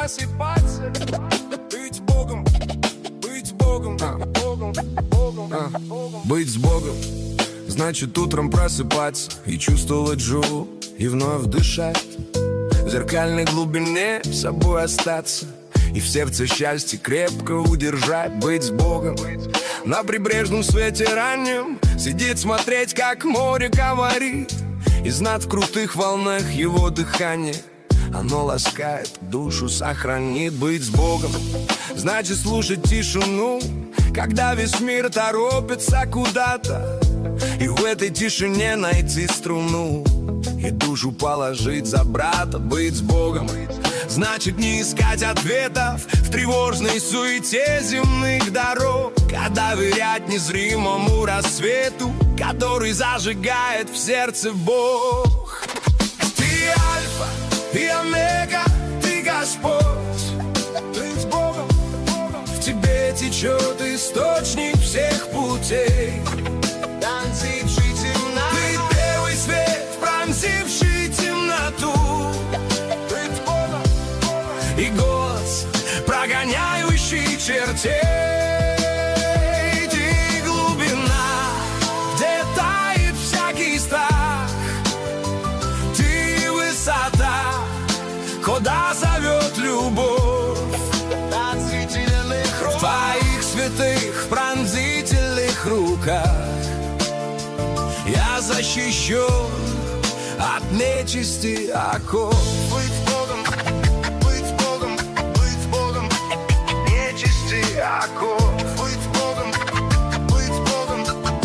просыпаться. Быть Богом, быть Богом, Богом, Богом, Богом. Быть с Богом значит утром просыпаться и чувствовать живу, и вновь дышать. В зеркальной глубине собой остаться и в сердце счастье крепко удержать. Быть с Богом на прибрежном свете раннем, сидеть, смотреть, как море говорит, и знать в крутых волнах его дыхание. Оно ласкает душу, сохранит. Быть с Богом значит слушать тишину, когда весь мир торопится куда-то, и в этой тишине найти струну и душу положить за брата. Быть с Богом значит не искать ответов в тревожной суете земных дорог, а доверять незримому рассвету, который зажигает в сердце Бог. Ты альфа и омега, ты Господь. Быть с Богом, в тебе течет источник всех путей. Пронзивший темноту, ты первый свет, пронзивший темноту. Быть с Богом и голос, прогоняющий чертей. Ты глубина, где тает всякий страх. Ты высота, куда зовет любовь. В твоих святых пронзительных руках я защищен от нечисти оков. Быть с Богом, быть с Богом, быть с Богом, нечисти оков. Быть с Богом, быть с Богом,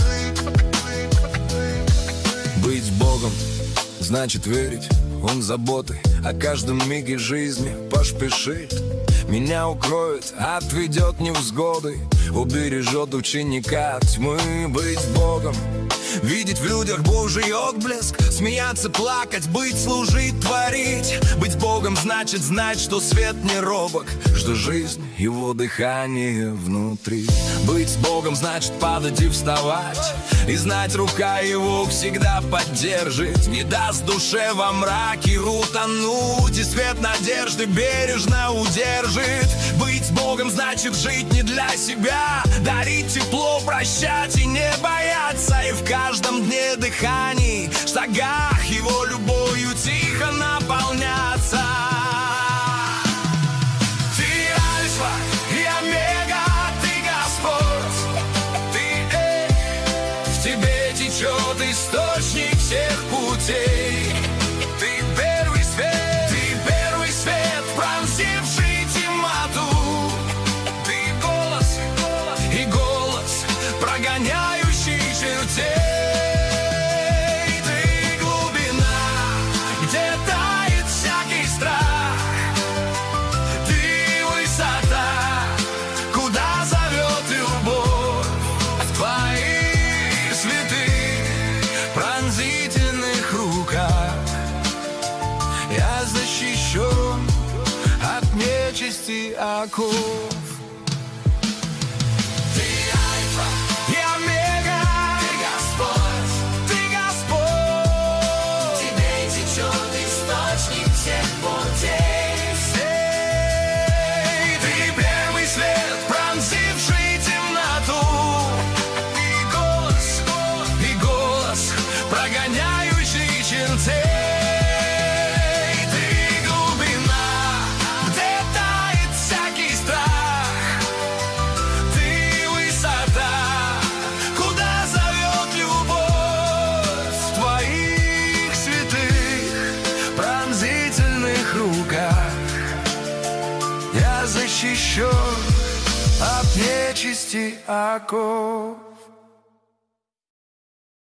быть с Богом значит верить, Он заботой о каждом миге жизни поспешит. Меня укроет, отведет невзгоды, убережет ученика от тьмы. Быть с Богом, видеть в людях Божий отблеск, смеяться, плакать, быть, служить, творить. Быть с Богом значит знать, что свет не робок, что жизнь — его дыхание внутри. Быть с Богом значит падать и вставать, и знать, рука его всегда поддержит, не даст душе во мраке утонуть, и свет надежды бережно удержит. Быть с Богом значит жить не для себя, дарить тепло, прощать и не бояться, и в каждом дне дыханий, шагах его любовью тихо наполняться. Ты альфа и омега, ты Господь. Ты в тебе течет источник всех путей. Ты первый свет, пронзивший темноту. Ты голос и голос, прогоняющий чертей. Я защищен от нечисти оков. Ты альфа и омега, ты Господь, ты Господь. В тебе течет источник всех путей. Ты первый свет, пронзивший темноту. И голос, прогоняющий чертей. Я защищен от нечисти оков.